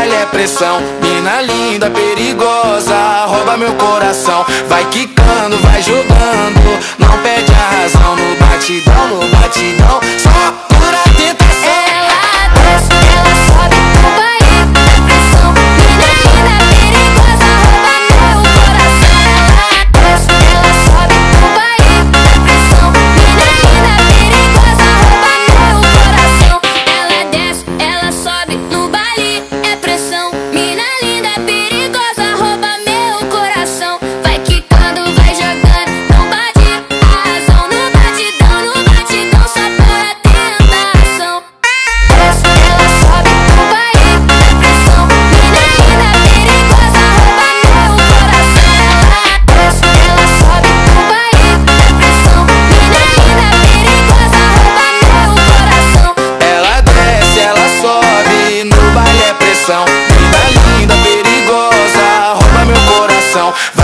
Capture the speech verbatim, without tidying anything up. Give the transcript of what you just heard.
baile é pressão. Mina linda, perigosa, rouba meu coração. Vai quicando, vai jogando, não perde a razão. No batidão, no batidão, só cura a tentação. Ela desce, ela sobe no baile é pressão. Mina linda, perigosa, rouba meu coração. Ela desce, ela sobe no baile é pressão. Mina linda, perigosa, rouba meu coração. Ela desce, ela sobe no baile é pressão. Mina linda, perigosa, rouba meu coração. Vai quicando, vai jogando, não bate a razão. No batidão, no batidão, só por a tentação. Desce, ela sobe no baile é pressão. Mina linda, perigosa, rouba meu coração. Ela desce, ela sobe no baile é pressão. Mina linda, perigosa, rouba meu coração. Ela desce, ela sobe, no baile é pressão. Mina linda, perigosa, rouba meu coração.